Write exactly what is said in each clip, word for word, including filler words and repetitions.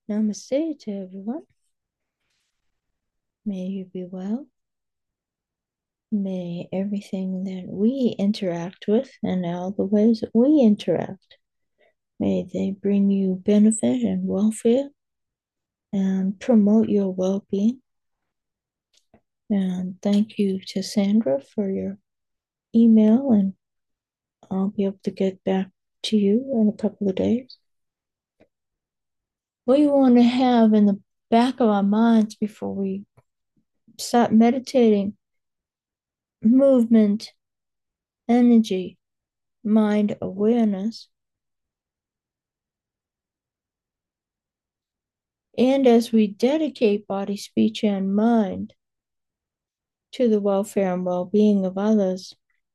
Namaste to everyone. May you be well. May everything that we interact with and all the ways that we interact, may they bring you benefit and welfare and promote your well-being. And thank you to Sandra for your email, and I'll be able to get back to you in a couple of days. What you want to have in the back of our minds before we start meditating: movement, energy, mind awareness. And as we dedicate body, speech, and mind to the welfare and well being of others,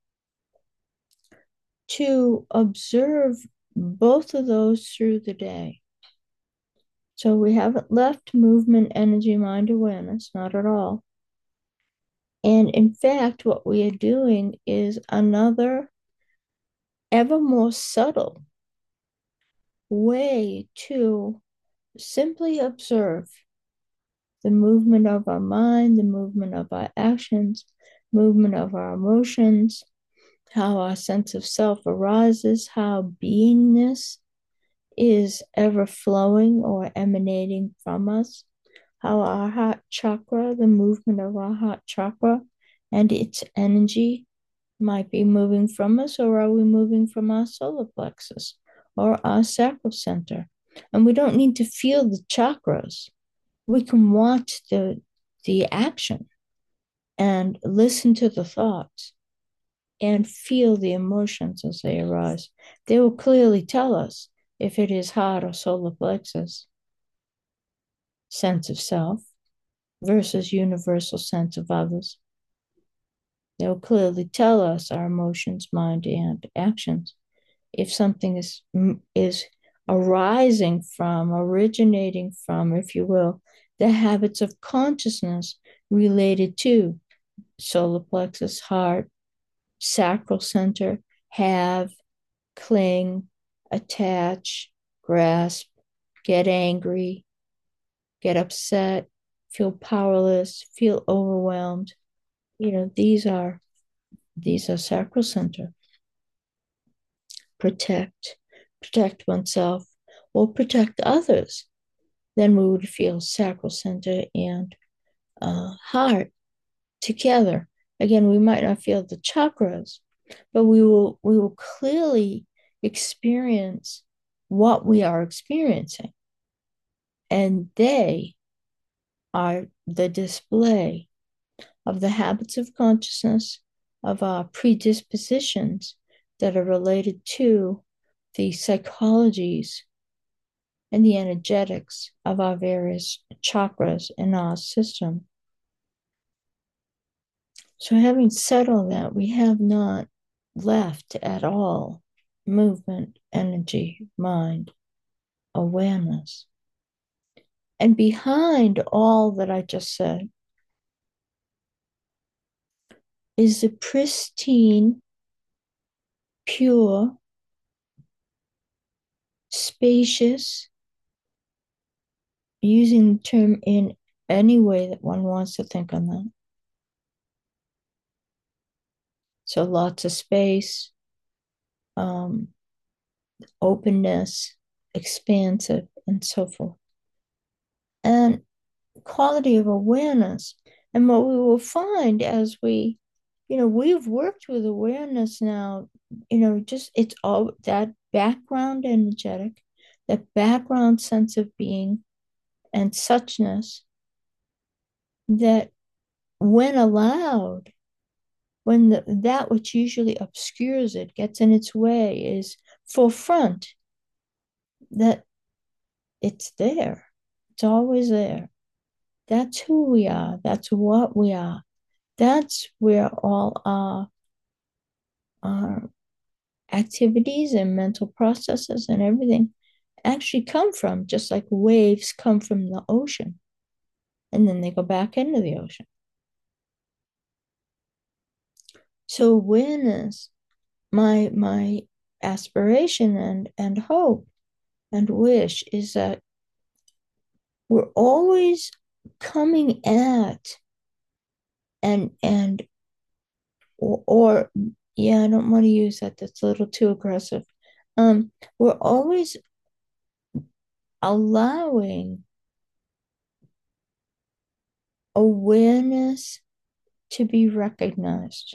to observe both of those through the day. So we haven't left movement, energy, mind awareness, not at all. And in fact, what we are doing is another, ever more subtle way to simply observe the movement of our mind, the movement of our actions, movement of our emotions, how our sense of self arises, how beingness is ever flowing or emanating from us, how our heart chakra, the movement of our heart chakra and its energy might be moving from us, or are we moving from our solar plexus or our sacral center? And we don't need to feel the chakras. We can watch the, the action and listen to the thoughts and feel the emotions as they arise. They will clearly tell us if it is heart or solar plexus, sense of self versus universal sense of others. They'll clearly tell us our emotions, mind, and actions. If something is, is arising from, originating from, if you will, the habits of consciousness related to solar plexus, heart, sacral center, have, cling, attach, grasp, get angry, get upset, feel powerless, feel overwhelmed. You know, these are these are sacral center. Protect, protect oneself or protect others. Then we would feel sacral center and uh, heart together. Again, we might not feel the chakras, but we will we will clearly experience what we are experiencing. And they are the display of the habits of consciousness, of our predispositions that are related to the psychologies and the energetics of our various chakras in our system. So, having said all that, we have not left at all movement, energy, mind, awareness. And behind all that I just said is the pristine, pure, spacious, using the term in any way that one wants to think on that. So lots of space, um, openness, expansive, and so forth. And quality of awareness. And what we will find as we, you know, we've worked with awareness now, you know, just it's all that background energetic, that background sense of being and suchness that when allowed, when the, that which usually obscures it gets in its way is forefront, that it's there. It's always there. That's who we are. That's what we are. That's where all our, our activities and mental processes and everything actually come from, just like waves come from the ocean and then they go back into the ocean. So awareness, my my aspiration and and hope and wish is that we're always coming at and and or, or yeah, I don't want to use that. That's a little too aggressive. Um, we're always allowing awareness to be recognized,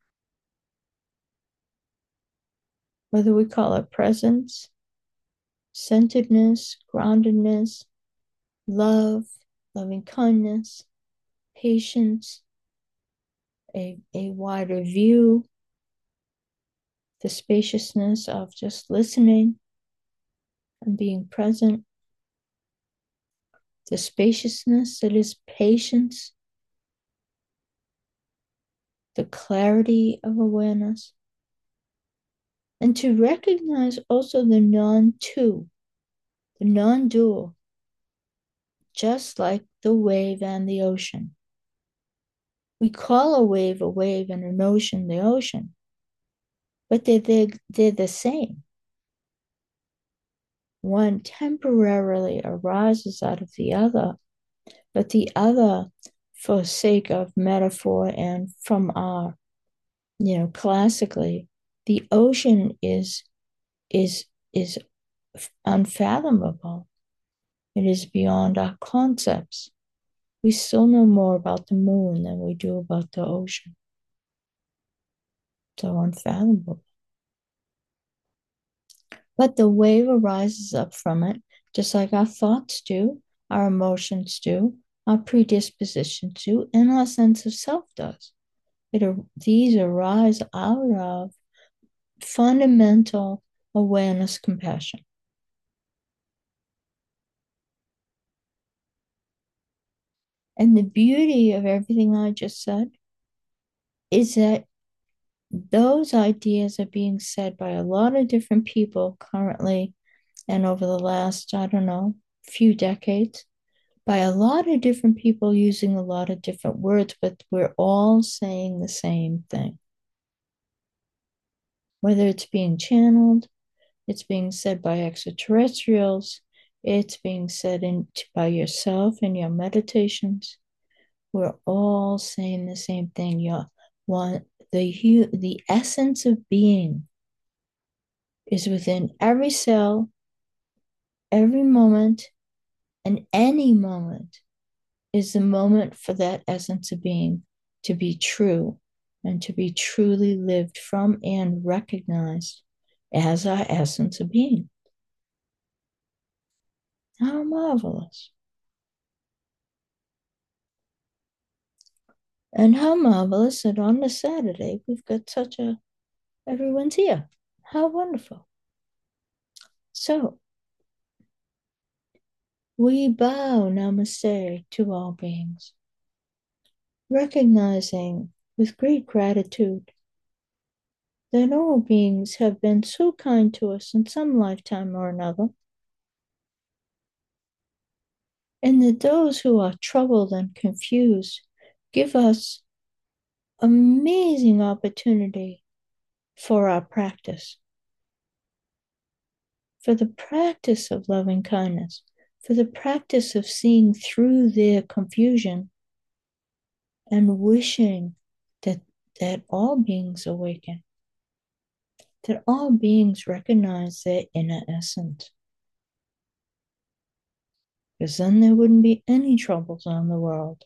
whether we call it presence, centeredness, groundedness, love, loving kindness, patience, a, a wider view, the spaciousness of just listening and being present, the spaciousness that is patience, the clarity of awareness, and to recognize also the non two, the non dual, just like the wave and the ocean. We call a wave a wave and an ocean the ocean, but they're, they're, they're the same. One temporarily arises out of the other, but the other, for sake of metaphor and from our, you know, classically, the ocean is is is unfathomable. It is beyond our concepts. We still know more about the moon than we do about the ocean. So unfathomable. But the wave arises up from it, just like our thoughts do, our emotions do, our predispositions do, and our sense of self does. It, these arise out of fundamental awareness, compassion. And the beauty of everything I just said is that those ideas are being said by a lot of different people currently and over the last, I don't know, few decades, by a lot of different people using a lot of different words, but we're all saying the same thing. Whether it's being channeled, it's being said by extraterrestrials, it's being said in, by yourself in your meditations. We're all saying the same thing. You want the the essence of being is within every cell, every moment, and any moment is the moment for that essence of being to be true and to be truly lived from and recognized as our essence of being. How marvelous. And how marvelous that on the Saturday we've got such a, everyone's here. How wonderful. So we bow namaste to all beings, recognizing with great gratitude that all beings have been so kind to us in some lifetime or another, and that those who are troubled and confused give us amazing opportunity for our practice, for the practice of loving kindness, for the practice of seeing through their confusion and wishing that, that all beings awaken, that all beings recognize their inner essence. Because then there wouldn't be any troubles on the world.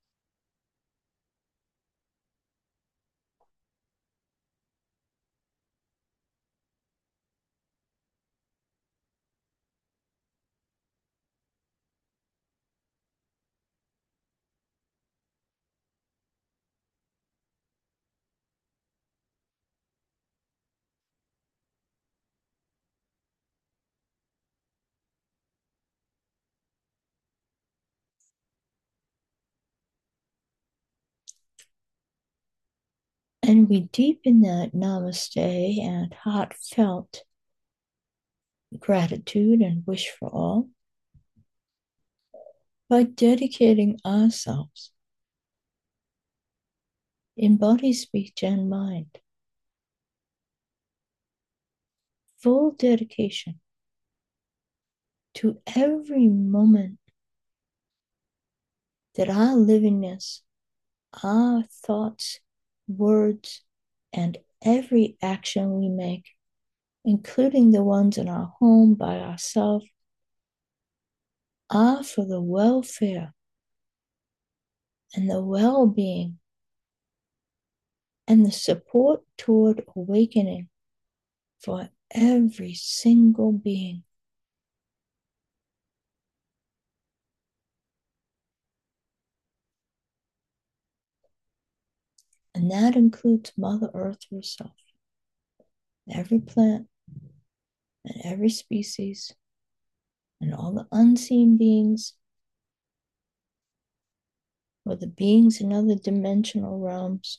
And we deepen that namaste and heartfelt gratitude and wish for all by dedicating ourselves in body, speech, and mind. Full dedication to every moment that our livingness, our thoughts, words, and every action we make, including the ones in our home by ourselves, are for the welfare and the well being and the support toward awakening for every single being. And that includes Mother Earth herself, every plant and every species, and all the unseen beings, or the beings in other dimensional realms.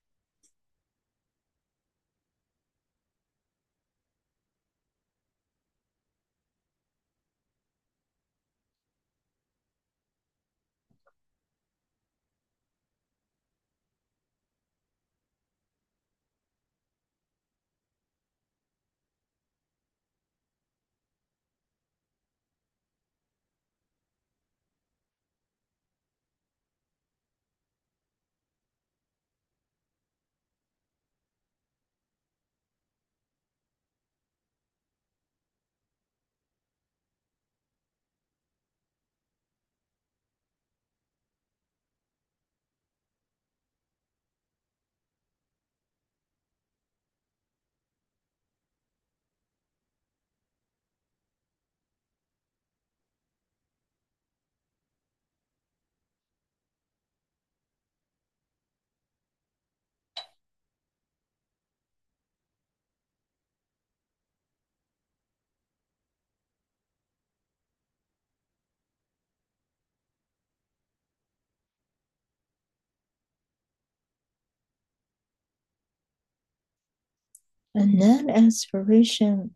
And that aspiration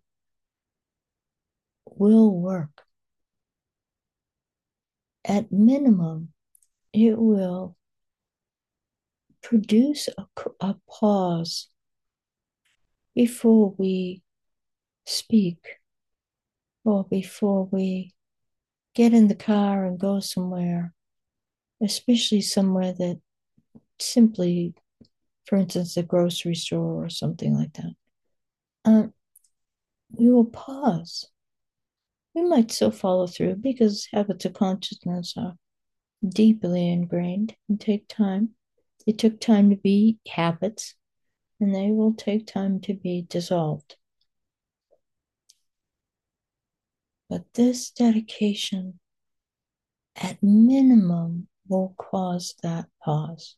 will work. At minimum, it will produce a, a pause before we speak or before we get in the car and go somewhere, especially somewhere that simply, for instance, the grocery store or something like that. Um, we will pause. We might still follow through because habits of consciousness are deeply ingrained and take time. They took time to be habits, and they will take time to be dissolved. But this dedication, at minimum, will cause that pause.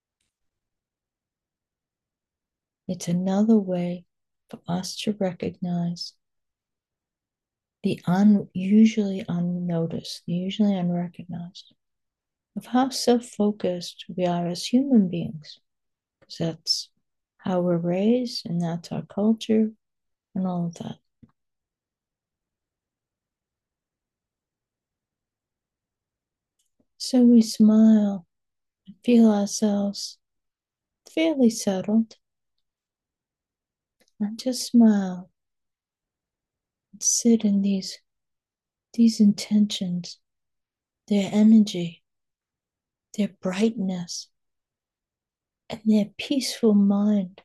It's another way for us to recognize the un, usually unnoticed, the usually unrecognized, of how self-focused we are as human beings, because that's how we're raised and that's our culture and all of that. So we smile and feel ourselves fairly settled and just smile and sit in these, these intentions, their energy, their brightness, and their peaceful mind,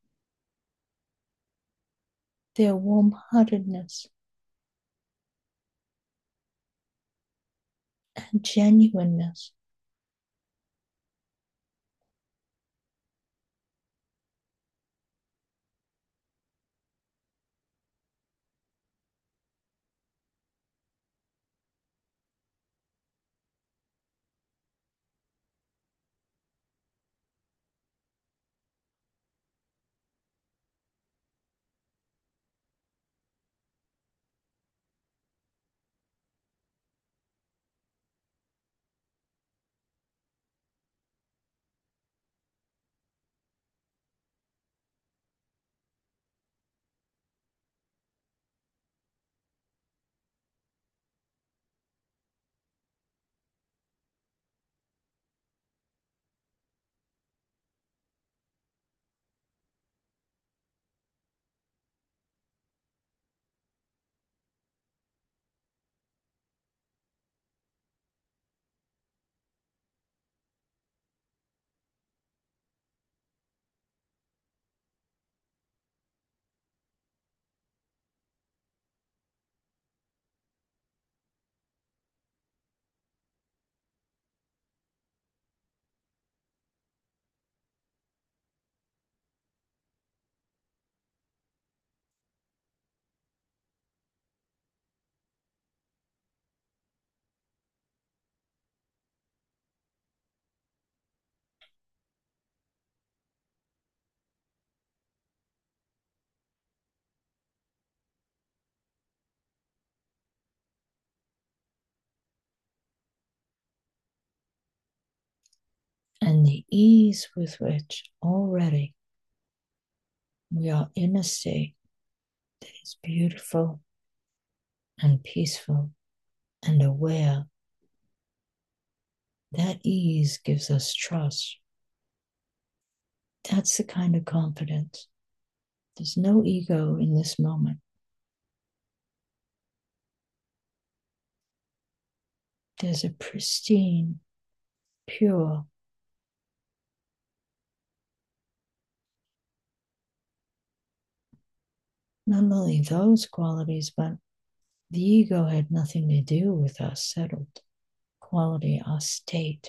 their warm heartedness and genuineness. and the ease with which already we are in a state that is beautiful and peaceful and aware. That ease gives us trust. That's the kind of confidence. There's no ego in this moment. There's a pristine, pure, not only those qualities, but the ego had nothing to do with our settled quality, our state.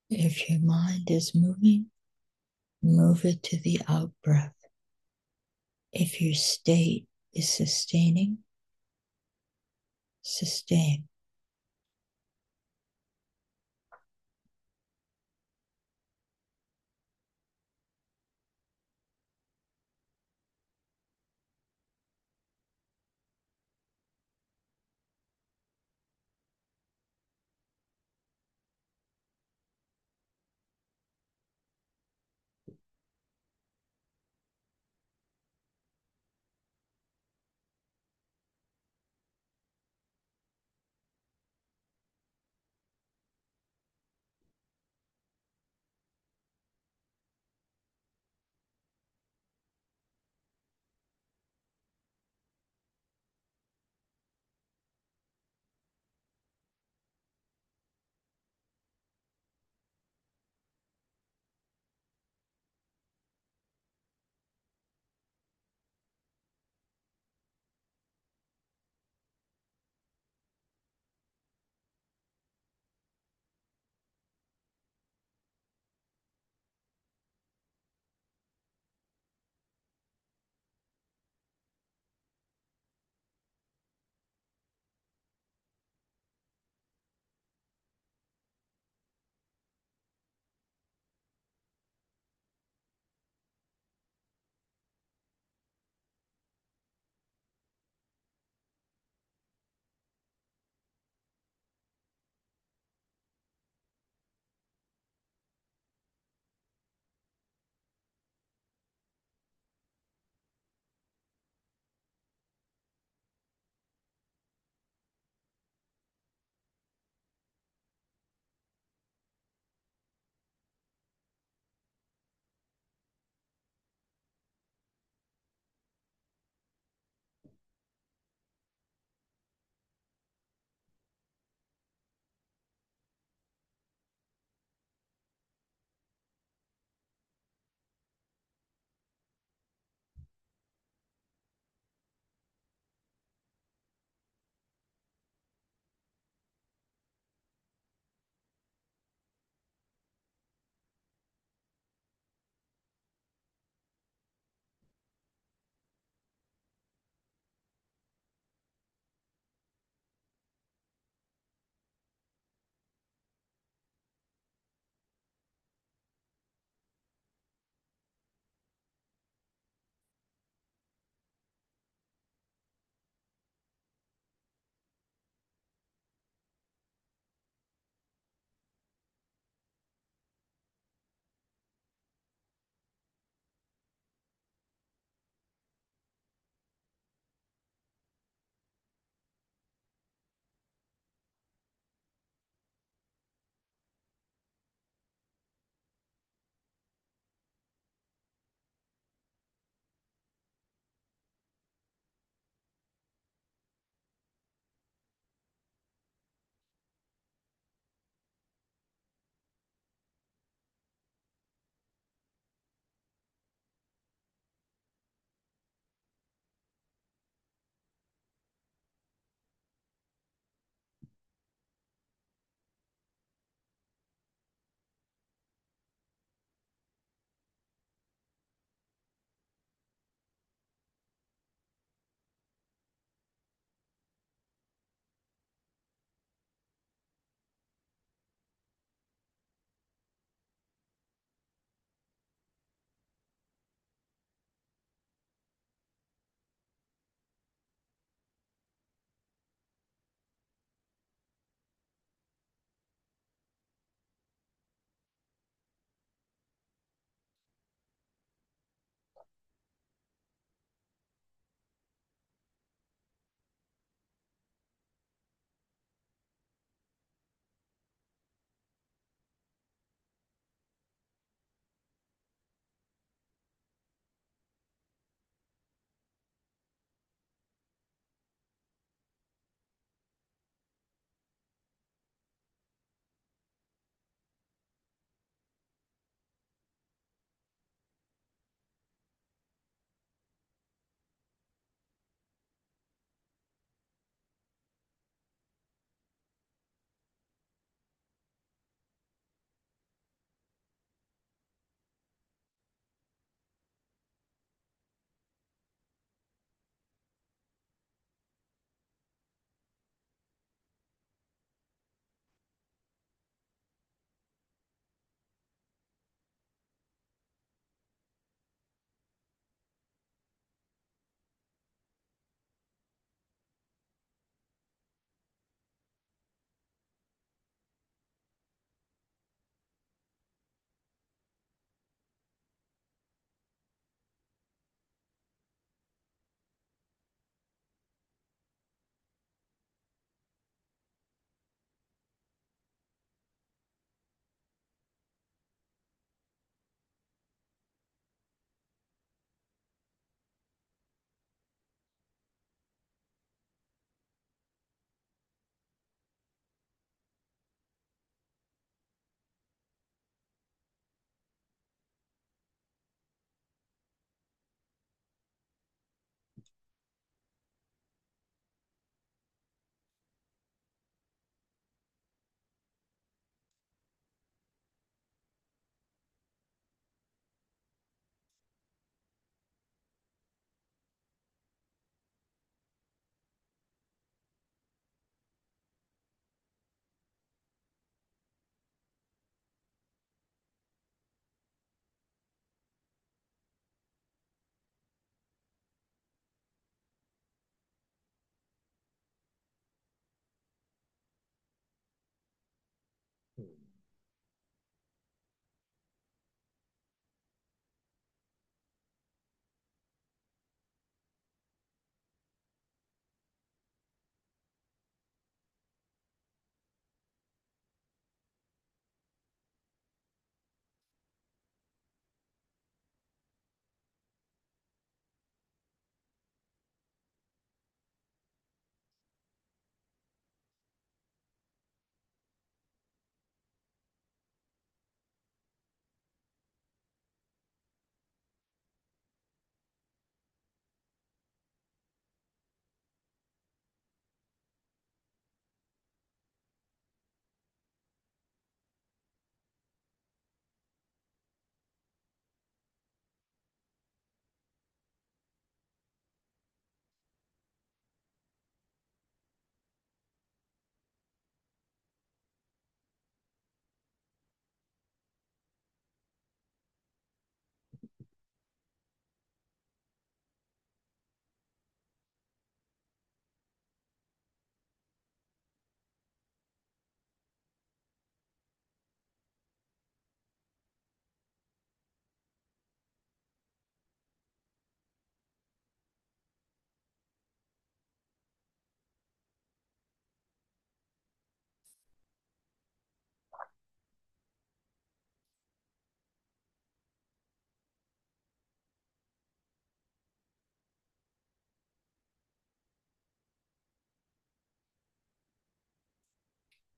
If your mind is moving, move it to the out breath. If your state is sustaining, sustain.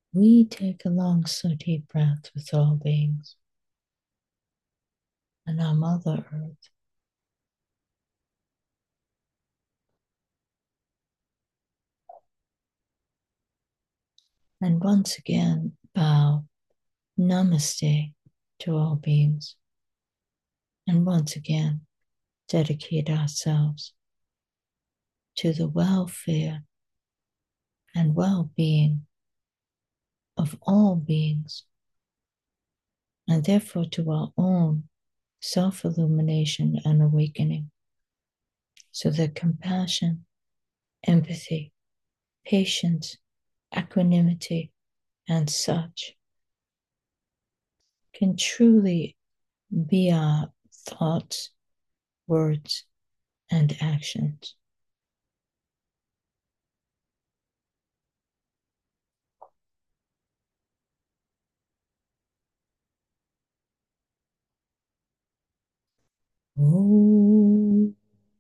We take a long, slow, deep breath with all beings and our Mother Earth. And once again, bow namaste to all beings. And once again, dedicate ourselves to the welfare and well-being of all beings, and therefore to our own self-illumination and awakening, so that compassion, empathy, patience, equanimity, and such can truly be our thoughts, words, and actions. Oh.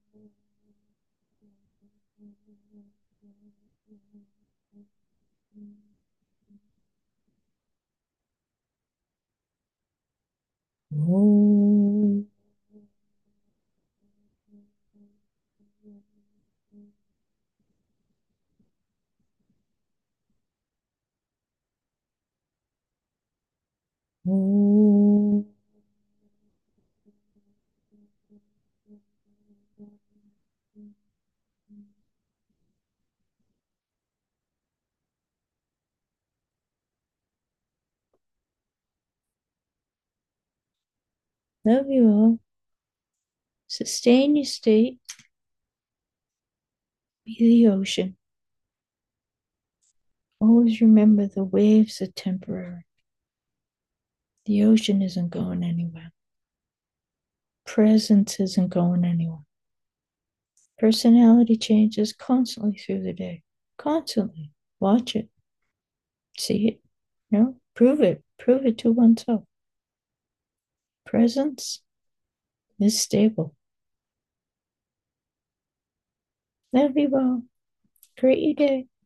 Oh. Oh. Love you all. Sustain your state. Be the ocean. Always remember the waves are temporary. The ocean isn't going anywhere. Presence isn't going anywhere. Personality changes constantly through the day. Constantly. Watch it. See it. No? Prove it. Prove it to oneself. Presence is stable. Love you all. Create your day.